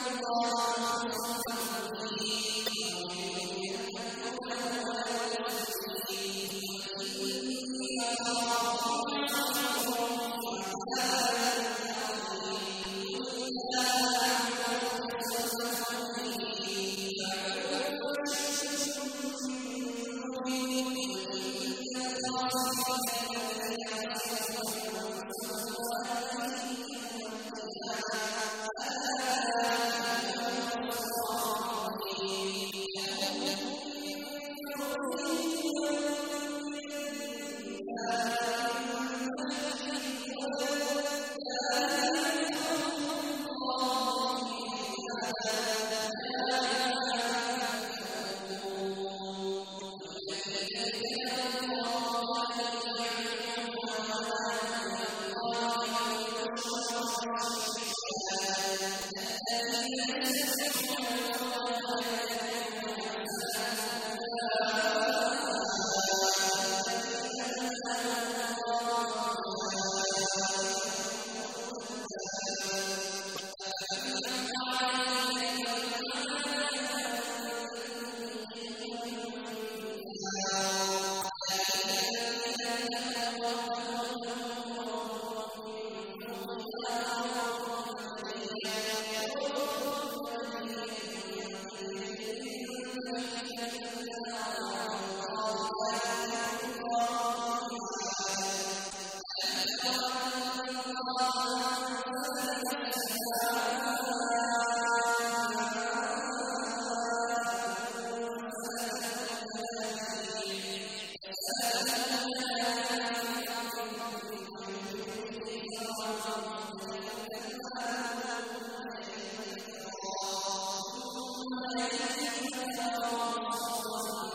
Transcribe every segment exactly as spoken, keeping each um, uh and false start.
اللَّهَ مُسْتَقِيمٌ وَيُمَكِّنُ لَهُ الْمُسْلِمِينَ وَإِنِّي أَخَافُ عَلَيْكُمْ عَذَابَ يَوْمٍ عَظِيمٍ قُلْ لَا أَمْلِكُ لِنَفْسِي نَفْعًا وَلَا ضَرًّا إِلَّا رَبِّي الَّذِي خَلَقَنِي وَهُوَ يَهْدِينِ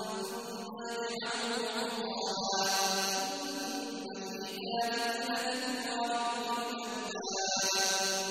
ثُمَّ يَجْعَلُهُ حَصِيدًا